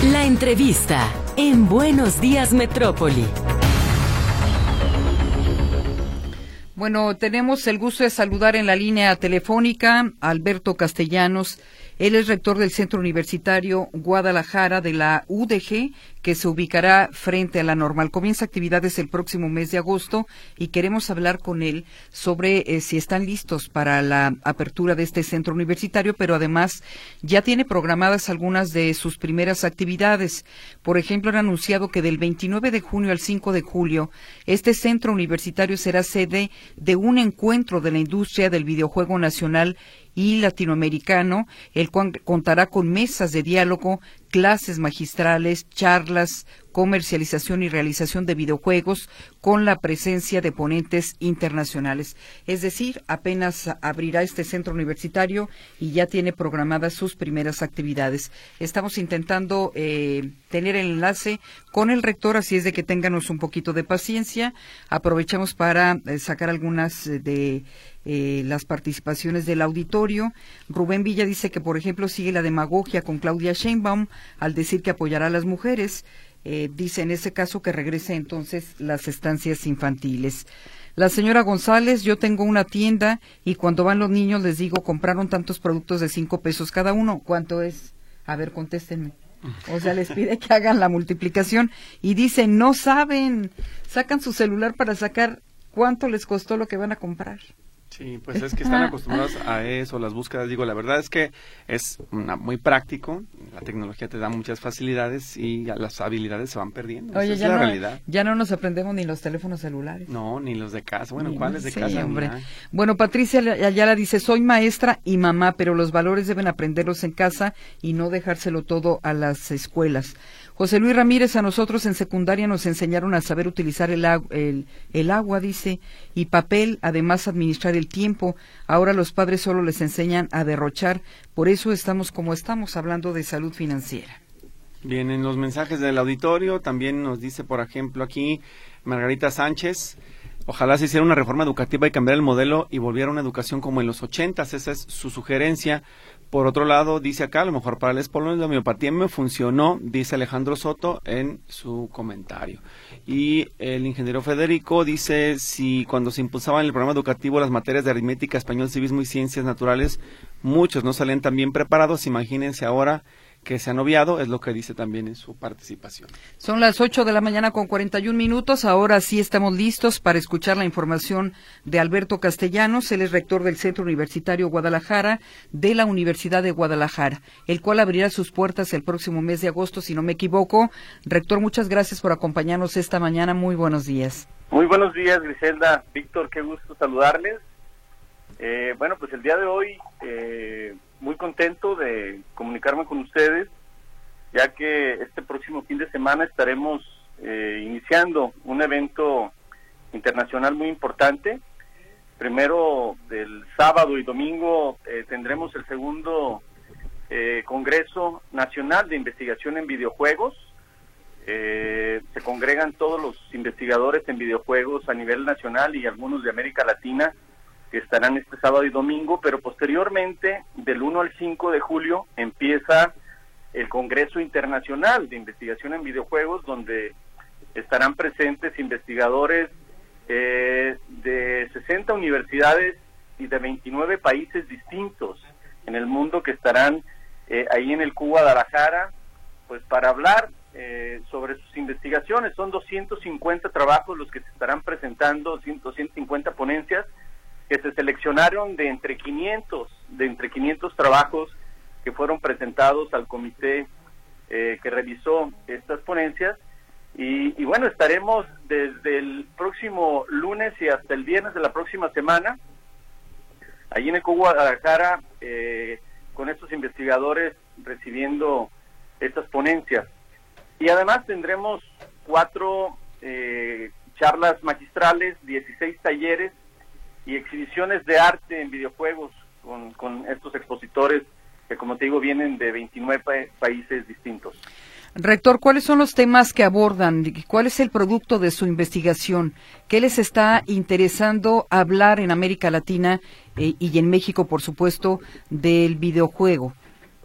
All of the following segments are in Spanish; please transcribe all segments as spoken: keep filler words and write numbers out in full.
La entrevista en Buenos Días Metrópoli. Bueno, tenemos el gusto de saludar en la línea telefónica a Alberto Castellanos. Él es rector del Centro Universitario Guadalajara de la U D G, que se ubicará frente a la Normal. Comienza actividades el próximo mes de agosto y queremos hablar con él sobre eh, si están listos para la apertura de este centro universitario, pero además ya tiene programadas algunas de sus primeras actividades. Por ejemplo, han anunciado que del veintinueve de junio al cinco de julio, este centro universitario será sede de un encuentro de la industria del videojuego nacional y latinoamericano, el cual contará con mesas de diálogo, clases magistrales, charlas, comercialización y realización de videojuegos con la presencia de ponentes internacionales. Es decir, apenas abrirá este centro universitario y ya tiene programadas sus primeras actividades. Estamos intentando eh, tener el enlace con el rector, así es de que ténganos un poquito de paciencia. Aprovechamos para eh, sacar algunas eh, de eh, las participaciones del auditorio. Rubén Villa dice que, por ejemplo, sigue la demagogia con Claudia Sheinbaum al decir que apoyará a las mujeres. Eh, dice en ese caso que regrese entonces las estancias infantiles. La señora González, yo tengo una tienda y cuando van los niños les digo, compraron tantos productos de cinco pesos cada uno. ¿Cuánto es? A ver, contéstenme. O sea, les pide que hagan la multiplicación y dicen, no saben, sacan su celular para sacar cuánto les costó lo que van a comprar. Sí, pues es que están acostumbrados a eso, las búsquedas. Digo, la verdad es que es una, muy práctico, la tecnología te da muchas facilidades y las habilidades se van perdiendo. Oye, Esa ya es la no, realidad. Ya no nos aprendemos ni los teléfonos celulares. No, ni los de casa. Bueno, Ni, ¿cuáles de sí, casa? Hombre. Nah. Bueno, Patricia Ayala dice, soy maestra y mamá, pero los valores deben aprenderlos en casa y no dejárselo todo a las escuelas. José Luis Ramírez, a nosotros en secundaria nos enseñaron a saber utilizar el, agu el, el agua, dice, y papel, además administrar el tiempo. Ahora los padres solo les enseñan a derrochar, por eso estamos como estamos, hablando de salud financiera. Bien, en los mensajes del auditorio también nos dice, por ejemplo, aquí Margarita Sánchez, ojalá se hiciera una reforma educativa y cambiara el modelo y volviera a una educación como en los ochentas, esa es su sugerencia. Por otro lado, dice acá, a lo mejor para el espolón la homeopatía me funcionó, dice Alejandro Soto en su comentario. Y el ingeniero Federico dice, si cuando se impulsaba en el programa educativo las materias de aritmética, español, civismo y ciencias naturales, muchos no salían tan bien preparados, imagínense ahora que se han obviado, es lo que dice también en su participación. Son las ocho de la mañana con cuarenta y un minutos, ahora sí estamos listos para escuchar la información de Alberto Castellanos. Él es rector del Centro Universitario Guadalajara de la Universidad de Guadalajara, el cual abrirá sus puertas el próximo mes de agosto, si no me equivoco. Rector, muchas gracias por acompañarnos esta mañana, muy buenos días. Muy buenos días, Griselda, Víctor, qué gusto saludarles. Eh, bueno, pues el día de hoy... Eh, muy contento de comunicarme con ustedes, ya que este próximo fin de semana estaremos eh, iniciando un evento internacional muy importante. Primero, del sábado y domingo, eh, tendremos el segundo eh, Congreso Nacional de Investigación en Videojuegos. Eh, se congregan todos los investigadores en videojuegos a nivel nacional y algunos de América Latina, que estarán este sábado y domingo, pero posteriormente, del uno al cinco de julio, empieza el Congreso Internacional de Investigación en Videojuegos, donde estarán presentes investigadores eh, de sesenta universidades y de veintinueve países distintos en el mundo que estarán eh, ahí en el Q Guadalajara, pues para hablar eh, sobre sus investigaciones. Son doscientos cincuenta trabajos los que se estarán presentando, doscientos cincuenta ponencias, que se seleccionaron de entre quinientos, de entre quinientos trabajos que fueron presentados al comité eh, que revisó estas ponencias, y, y bueno, estaremos desde el próximo lunes y hasta el viernes de la próxima semana, allí en Eco Guadalajara, eh, con estos investigadores recibiendo estas ponencias. Y además tendremos cuatro eh, charlas magistrales, dieciséis talleres, y exhibiciones de arte en videojuegos con, con estos expositores que, como te digo, vienen de veintinueve pa- países distintos. Rector, ¿cuáles son los temas que abordan? ¿Cuál es el producto de su investigación? ¿Qué les está interesando hablar en América Latina eh, y en México, por supuesto, del videojuego?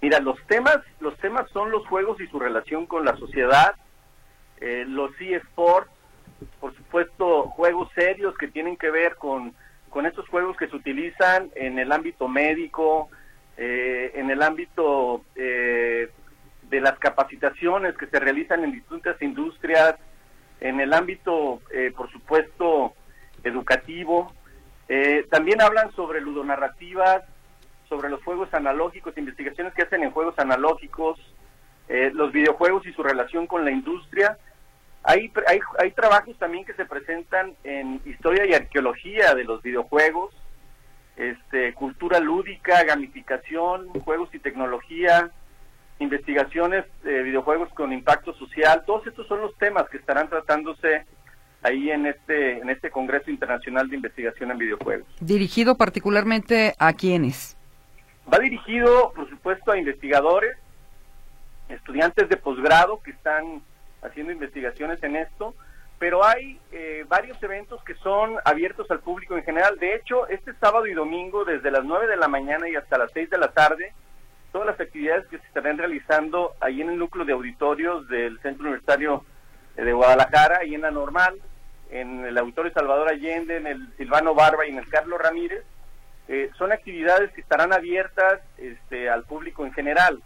Mira, los temas, los temas son los juegos y su relación con la sociedad, eh, los eSports, por supuesto, juegos serios que tienen que ver con, con estos juegos que se utilizan en el ámbito médico, eh, en el ámbito eh, de las capacitaciones que se realizan en distintas industrias, en el ámbito, eh, por supuesto, educativo. Eh, también hablan sobre ludonarrativas, sobre los juegos analógicos, investigaciones que hacen en juegos analógicos, eh, los videojuegos y su relación con la industria. Hay, hay, hay trabajos también que se presentan en historia y arqueología de los videojuegos, este, cultura lúdica, gamificación, juegos y tecnología, investigaciones de videojuegos con impacto social. Todos estos son los temas que estarán tratándose ahí en este, en este Congreso Internacional de Investigación en Videojuegos. ¿Dirigido particularmente a quiénes? Va dirigido, por supuesto, a investigadores, estudiantes de posgrado que están haciendo investigaciones en esto, pero hay eh, varios eventos que son abiertos al público en general. De hecho, este sábado y domingo, desde las nueve de la mañana y hasta las seis de la tarde, todas las actividades que se estarán realizando ahí en el núcleo de auditorios del Centro Universitario de Guadalajara, ahí en la Normal, en el Auditorio Salvador Allende, en el Silvano Barba y en el Carlos Ramírez, eh, son actividades que estarán abiertas este, al público en general.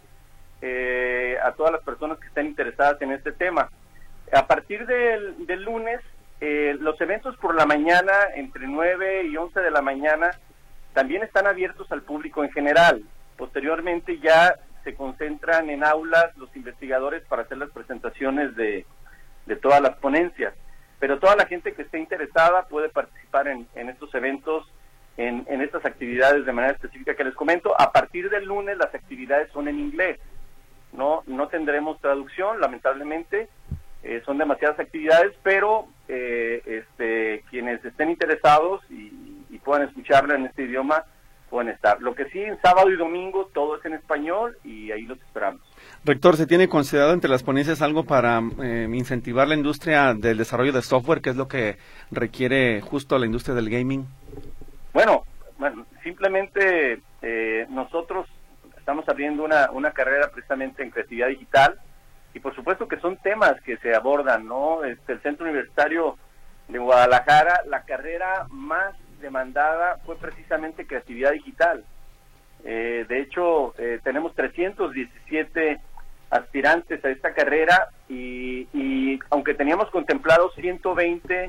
Eh, a todas las personas que estén interesadas en este tema. A partir del, del lunes, eh, los eventos por la mañana, entre nueve y once de la mañana, también están abiertos al público en general. Posteriormente ya se concentran en aulas los investigadores para hacer las presentaciones de, de todas las ponencias. Pero toda la gente que esté interesada puede participar en, en estos eventos, en, en estas actividades de manera específica que les comento. A partir del lunes las actividades son en inglés. No, no tendremos traducción, lamentablemente, eh, son demasiadas actividades, pero eh, este, quienes estén interesados y, y puedan escucharla en este idioma, pueden estar. Lo que sí, en sábado y domingo todo es en español y ahí los esperamos. Rector, ¿se tiene considerado entre las ponencias algo para eh, incentivar la industria del desarrollo de software, que es lo que requiere justo la industria del gaming? Bueno, bueno simplemente eh, nosotros estamos abriendo una, una carrera precisamente en creatividad digital y por supuesto que son temas que se abordan, ¿no? Este, el Centro Universitario de Guadalajara, la carrera más demandada fue precisamente creatividad digital. Eh, de hecho, eh, tenemos trescientos diecisiete aspirantes a esta carrera y, y aunque teníamos contemplados ciento veinte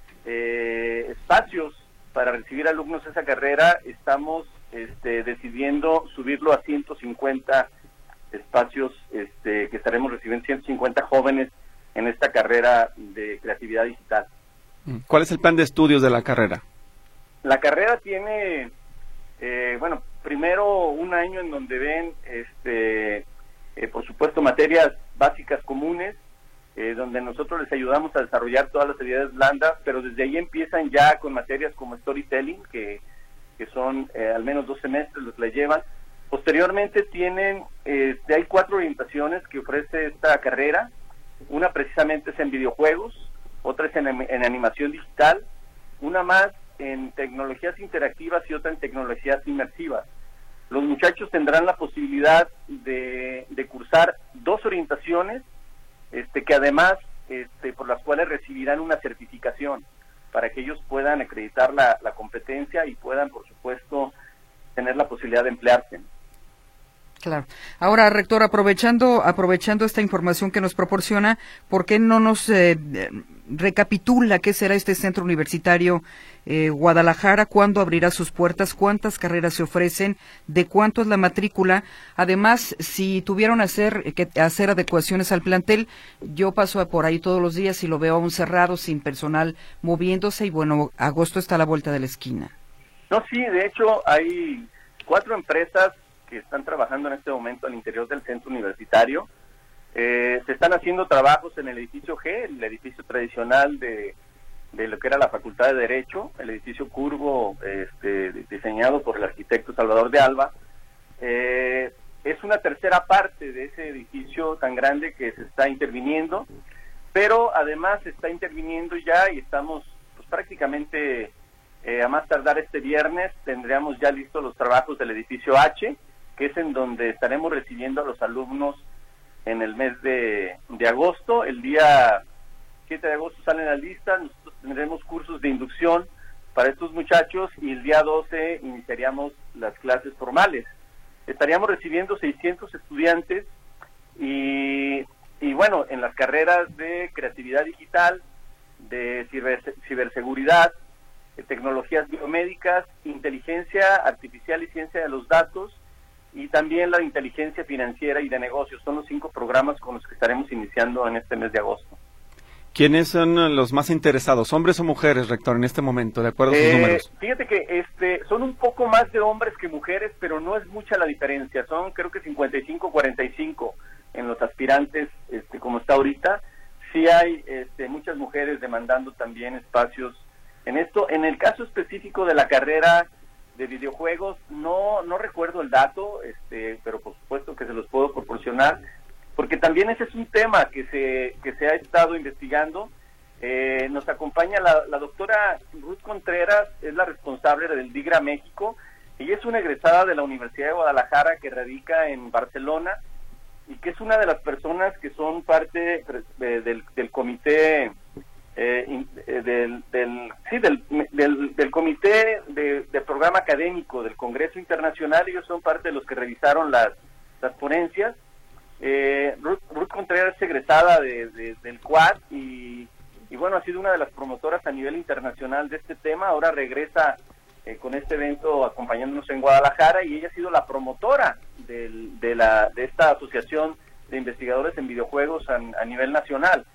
eh, espacios para recibir alumnos a esa carrera, estamos Este, decidiendo subirlo a ciento cincuenta espacios, este, que estaremos recibiendo ciento cincuenta jóvenes en esta carrera de creatividad digital. ¿Cuál es el plan de estudios de la carrera? La carrera tiene, eh, bueno, primero un año en donde ven, este, eh, por supuesto, materias básicas comunes, eh, donde nosotros les ayudamos a desarrollar todas las habilidades blandas, pero desde ahí empiezan ya con materias como storytelling, que que son eh, al menos dos semestres los que le llevan. Posteriormente tienen, eh, hay cuatro orientaciones que ofrece esta carrera. Una precisamente es en videojuegos, otra es en, en animación digital, una más en tecnologías interactivas y otra en tecnologías inmersivas. Los muchachos tendrán la posibilidad de, de cursar dos orientaciones, este, que además, este, por las cuales recibirán una certificación, para que ellos puedan acreditar la, la competencia y puedan, por supuesto, tener la posibilidad de emplearse. Claro. Ahora, rector, aprovechando aprovechando esta información que nos proporciona, ¿por qué no nos eh, recapitula qué será este centro universitario eh, Guadalajara? ¿Cuándo abrirá sus puertas? ¿Cuántas carreras se ofrecen? ¿De cuánto es la matrícula? Además, si tuvieron hacer, que hacer adecuaciones al plantel, yo paso por ahí todos los días y lo veo aún cerrado, sin personal moviéndose, y bueno, agosto está a la vuelta de la esquina. No, sí, de hecho hay cuatro empresas que están trabajando en este momento al interior del centro universitario. Eh, se están haciendo trabajos en el edificio G, el edificio tradicional de, de lo que era la Facultad de Derecho, el edificio curvo, este, diseñado por el arquitecto Salvador de Alba. Eh, es una tercera parte de ese edificio tan grande que se está interviniendo, pero además se está interviniendo ya y estamos pues, prácticamente eh, a más tardar este viernes tendríamos ya listos los trabajos del edificio H, que es en donde estaremos recibiendo a los alumnos en el mes de, de agosto. El día siete de agosto salen las listas, nosotros tendremos cursos de inducción para estos muchachos y el día doce iniciaríamos las clases formales. Estaríamos recibiendo seiscientos estudiantes y, y bueno, en las carreras de creatividad digital, de ciber, ciberseguridad, de tecnologías biomédicas, inteligencia artificial y ciencia de los datos, y también la inteligencia financiera y de negocios. Son los cinco programas con los que estaremos iniciando en este mes de agosto. ¿Quiénes son los más interesados, hombres o mujeres, rector, en este momento, de acuerdo a sus eh, números? Fíjate que este son un poco más de hombres que mujeres, pero no es mucha la diferencia. Son creo que cincuenta y cinco a cuarenta y cinco en los aspirantes, este, como está ahorita. Sí hay este, muchas mujeres demandando también espacios en esto. En el caso específico de la carrera de videojuegos, no no recuerdo el dato, este, pero por supuesto que se los puedo proporcionar, porque también ese es un tema que se que se ha estado investigando. Eh, nos acompaña la, la doctora Ruth Contreras, es la responsable del DIGRA México. Ella es una egresada de la Universidad de Guadalajara que radica en Barcelona y que es una de las personas que son parte de, del, del comité eh, del, del sí del, del, del comité de, de programa académico del Congreso Internacional. Ellos son parte de los que revisaron las, las ponencias. Eh, Ruth, Ruth Contreras es egresada de, de, del C U A D y, y bueno, ha sido una de las promotoras a nivel internacional de este tema. Ahora regresa eh, con este evento acompañándonos en Guadalajara y ella ha sido la promotora del, de, la, de esta asociación de investigadores en videojuegos a, a nivel nacional.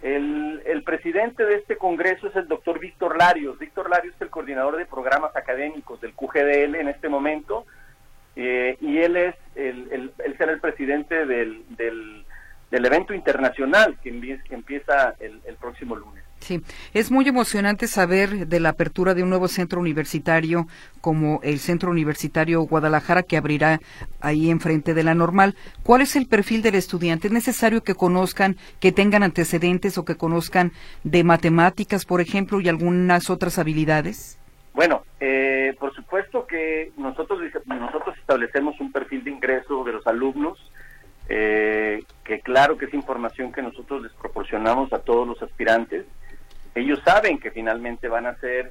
El, el presidente de este congreso es el doctor Víctor Larios. Víctor Larios es el coordinador de programas académicos del Q G D L en este momento. Eh, y él es el, el, él será el presidente del, del, del evento internacional que, empie, que empieza el, el próximo lunes. Sí, es muy emocionante saber de la apertura de un nuevo centro universitario como el Centro Universitario Guadalajara, que abrirá ahí enfrente de la Normal. ¿Cuál es el perfil del estudiante? ¿Es necesario que conozcan, que tengan antecedentes o que conozcan de matemáticas, por ejemplo, y algunas otras habilidades? Bueno, eh, por supuesto que nosotros nosotros establecemos un perfil de ingreso de los alumnos, eh, que claro que es información que nosotros les proporcionamos a todos los aspirantes. Ellos saben que finalmente van a hacer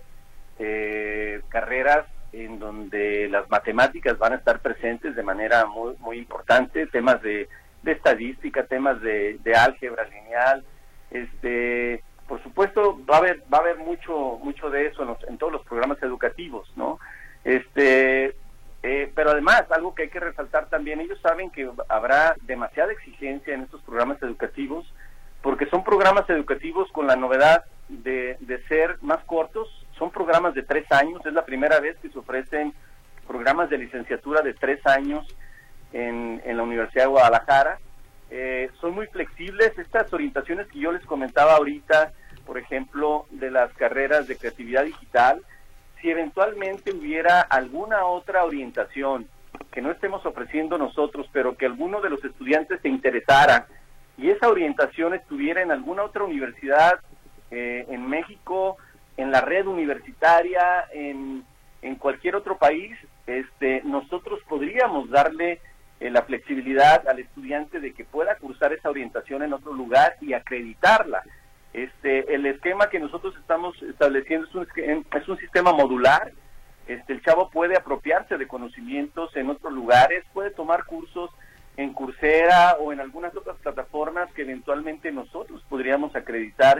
eh, carreras en donde las matemáticas van a estar presentes de manera muy muy importante, temas de, de estadística, temas de, de álgebra lineal, este... Por supuesto, va a haber va a haber mucho mucho de eso en, los, en todos los programas educativos, ¿no? Este, eh, pero además, algo que hay que resaltar también, ellos saben que habrá demasiada exigencia en estos programas educativos, porque son programas educativos con la novedad de, de ser más cortos, son programas de tres años, es la primera vez que se ofrecen programas de licenciatura de tres años en, en la Universidad de Guadalajara. Eh, son muy flexibles. Estas orientaciones que yo les comentaba ahorita, por ejemplo, de las carreras de creatividad digital, si eventualmente hubiera alguna otra orientación que no estemos ofreciendo nosotros, pero que alguno de los estudiantes se interesara y esa orientación estuviera en alguna otra universidad eh, en México, en la red universitaria, en, en cualquier otro país, este, nosotros podríamos darle Eh, la flexibilidad al estudiante de que pueda cursar esa orientación en otro lugar y acreditarla. Este, el esquema que nosotros estamos estableciendo es un, es un sistema modular. Este, el chavo puede apropiarse de conocimientos en otros lugares, puede tomar cursos en Coursera o en algunas otras plataformas que eventualmente nosotros podríamos acreditar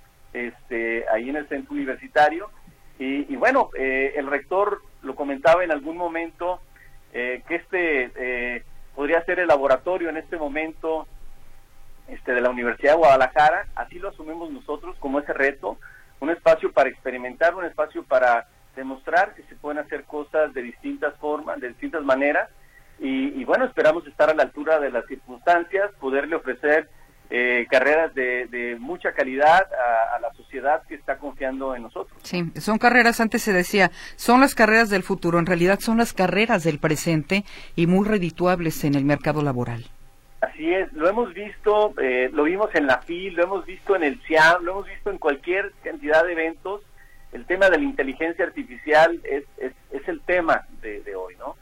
este, ahí en el centro universitario. Y, y bueno, eh, el rector lo comentaba en algún momento, Eh, que este eh, podría ser el laboratorio en este momento este, de la Universidad de Guadalajara. Así lo asumimos nosotros como ese reto, un espacio para experimentar, un espacio para demostrar que se pueden hacer cosas de distintas formas, de distintas maneras, y, y bueno, esperamos estar a la altura de las circunstancias, poderle ofrecer Eh, carreras de, de mucha calidad a, a la sociedad que está confiando en nosotros. Sí, son carreras, antes se decía, son las carreras del futuro, en realidad son las carreras del presente y muy redituables en el mercado laboral. Así es, lo hemos visto, eh, lo vimos en la F I L, lo hemos visto en el C I A M, lo hemos visto en cualquier cantidad de eventos. El tema de la inteligencia artificial es, es, es el tema de, de hoy, ¿no?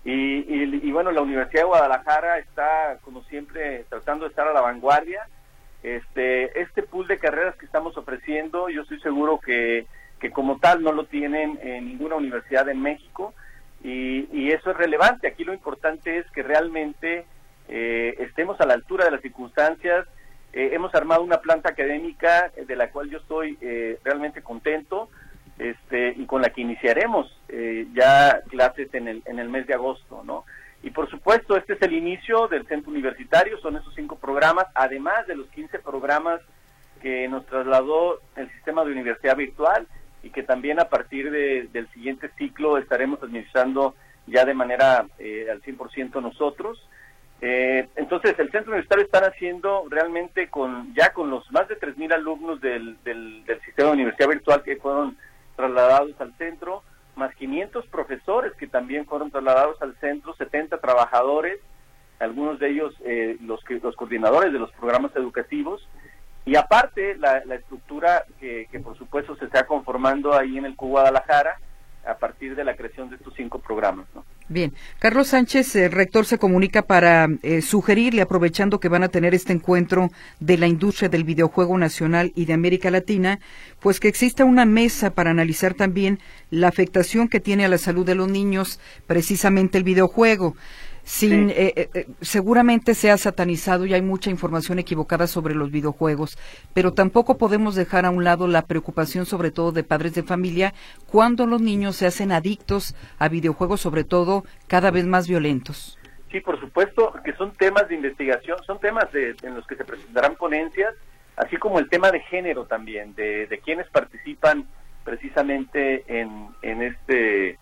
Y, y, y bueno, la Universidad de Guadalajara está, como siempre, tratando de estar a la vanguardia. Este, este pool de carreras que estamos ofreciendo, yo estoy seguro que, que como tal no lo tienen en ninguna universidad en México, y, y eso es relevante. Aquí lo importante es que realmente eh, estemos a la altura de las circunstancias. Eh, hemos armado una planta académica de la cual yo estoy eh, realmente contento, este, y con la que iniciaremos eh, ya clases en el, en el mes de agosto, ¿no? Y por supuesto, este es el inicio del centro universitario, son esos cinco programas, además de los quince programas que nos trasladó el sistema de universidad virtual, y que también a partir de, del siguiente ciclo estaremos administrando ya de manera eh, al cien por ciento nosotros. Eh, entonces, el centro universitario está haciendo realmente con ya con los más de tres mil alumnos del, del, del sistema de universidad virtual que fueron trasladados al centro, más quinientos profesores que también fueron trasladados al centro, setenta trabajadores, algunos de ellos eh, los, que, los coordinadores de los programas educativos, y aparte la, la estructura que, que por supuesto se está conformando ahí en el C U Guadalajara a partir de la creación de estos cinco programas, ¿no? Bien, Carlos Sánchez, el rector, se comunica para eh, sugerirle, aprovechando que van a tener este encuentro de la industria del videojuego nacional y de América Latina, pues que exista una mesa para analizar también la afectación que tiene a la salud de los niños precisamente el videojuego. Sin, sí. eh, eh, seguramente se ha satanizado y hay mucha información equivocada sobre los videojuegos, pero tampoco podemos dejar a un lado la preocupación, sobre todo de padres de familia, cuando los niños se hacen adictos a videojuegos, sobre todo cada vez más violentos. Sí, por supuesto, que son temas de investigación, son temas de, en los que se presentarán ponencias, así como el tema de género también, de, de quienes participan precisamente en, en este,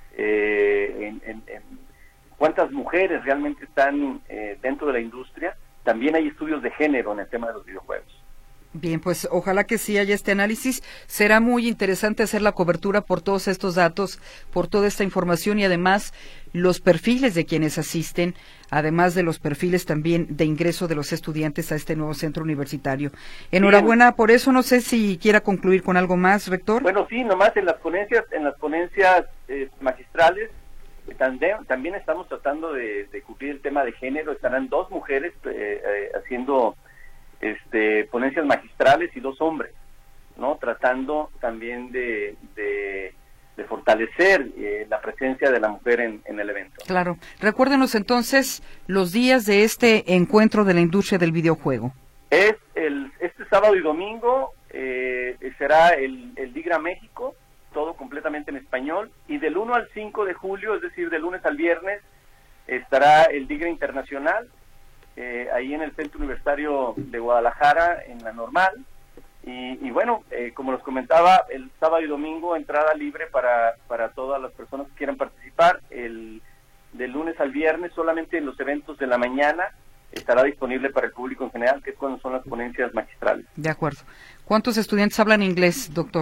eh, en, en, en cuántas mujeres realmente están eh, dentro de la industria. También hay estudios de género en el tema de los videojuegos. Bien, pues ojalá que sí haya este análisis. Será muy interesante hacer la cobertura por todos estos datos, por toda esta información, y además los perfiles de quienes asisten, además de los perfiles también de ingreso de los estudiantes a este nuevo centro universitario. Enhorabuena por eso. No sé si quiera concluir con algo más, rector. Bueno, sí, nomás en las ponencias, en las ponencias eh, magistrales, También, también estamos tratando de, de cubrir el tema de género. Estarán dos mujeres eh, eh, haciendo este, ponencias magistrales y dos hombres, ¿no? Tratando también de, de, de fortalecer eh, la presencia de la mujer en, en el evento. Claro. Recuérdenos entonces los días de este encuentro de la industria del videojuego. Es el este sábado y domingo, eh, será el, el Digra México, todo completamente en español, y del uno al cinco de julio, es decir, del lunes al viernes, estará el Digra Internacional, eh, ahí en el Centro Universitario de Guadalajara, en la normal, y, y bueno, eh, como les comentaba, el sábado y domingo entrada libre para, para todas las personas que quieran participar. El del lunes al viernes, solamente en los eventos de la mañana, estará disponible para el público en general, que es cuando son las ponencias magistrales. De acuerdo. ¿Cuántos estudiantes hablan inglés, doctor?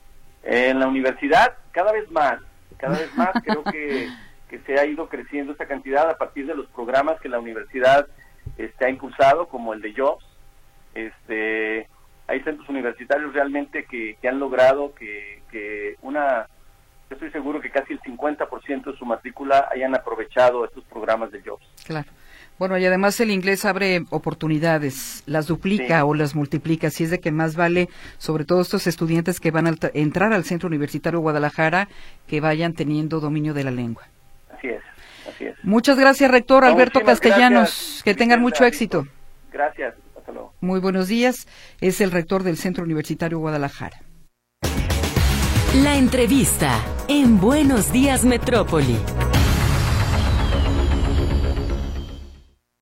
En la universidad, cada vez más, cada vez más creo que, que se ha ido creciendo esta cantidad a partir de los programas que la universidad este, ha impulsado, como el de Jobs. Este, hay centros universitarios realmente que, que han logrado que, que una, yo estoy seguro que casi el cincuenta por ciento de su matrícula hayan aprovechado estos programas de Jobs. Claro. Bueno, y además el inglés abre oportunidades, las duplica sí. o las multiplica, así es de que más vale, sobre todo estos estudiantes que van a entrar al Centro Universitario Guadalajara, que vayan teniendo dominio de la lengua. Así es, así es. Muchas gracias, rector no, Alberto Castellanos, gracias. que tengan mucho éxito. Gracias, hasta luego. Muy buenos días, es el rector del Centro Universitario Guadalajara. La entrevista en Buenos Días Metrópoli.